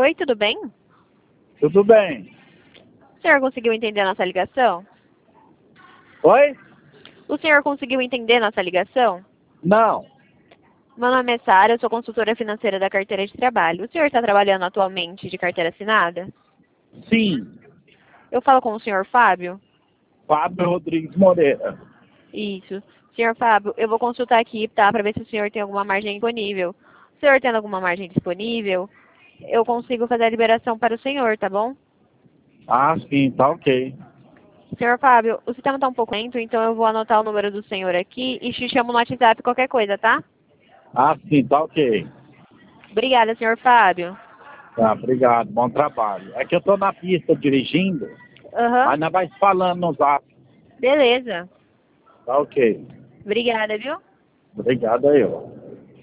Oi, tudo bem? Tudo bem. O senhor conseguiu entender a nossa ligação? Oi? O senhor conseguiu entender nossa ligação? Não. Meu nome é Sara, eu sou consultora financeira da carteira de trabalho. O senhor está trabalhando atualmente de carteira assinada? Sim. Eu falo com o senhor Fábio? Fábio Rodrigues Moreira. Isso. Senhor Fábio, eu vou consultar aqui, tá, para ver se o senhor tem alguma margem disponível. O senhor tendo alguma margem disponível, eu consigo fazer a liberação para o senhor, tá bom? Ah, sim, tá ok. Senhor Fábio, o sistema está um pouco lento, então eu vou anotar o número do senhor aqui e te chamo no WhatsApp qualquer coisa, tá? Ah, sim, tá ok. Obrigada, senhor Fábio. Tá, obrigado, bom trabalho. É que eu tô na pista dirigindo, Aham. mas nós vai falando no zap. Beleza. Tá ok. Obrigada, viu? Obrigado aí, ó.